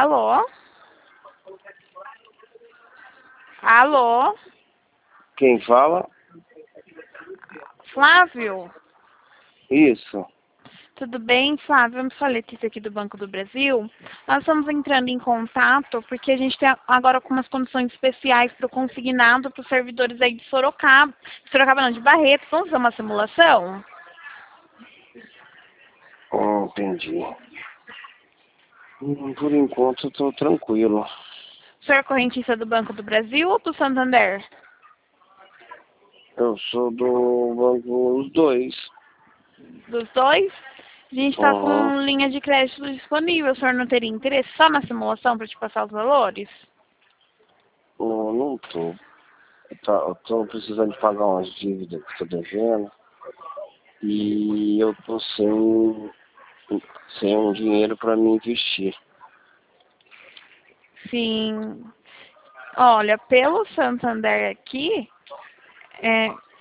Alô? Alô? Quem fala? Flávio? Isso. Tudo bem, Flávio? Eu sou a Letícia aqui do Banco do Brasil. Nós estamos entrando em contato porque a gente tem agora algumas condições especiais para o consignado para os servidores aí de Sorocaba. Sorocaba não, de Barretos. Vamos fazer uma simulação? Entendi. Por enquanto eu tô tranquilo. O senhor é correntista do Banco do Brasil ou do Santander? Eu sou do banco, os dois. Dos dois? A gente está Uhum. com linha de crédito disponível. O senhor não teria interesse só na simulação para te passar os valores? Não tô. Eu tô precisando de pagar umas dívidas que tô devendo. E eu tô sem um dinheiro para me investir. Sim. Olha, pelo Santander aqui,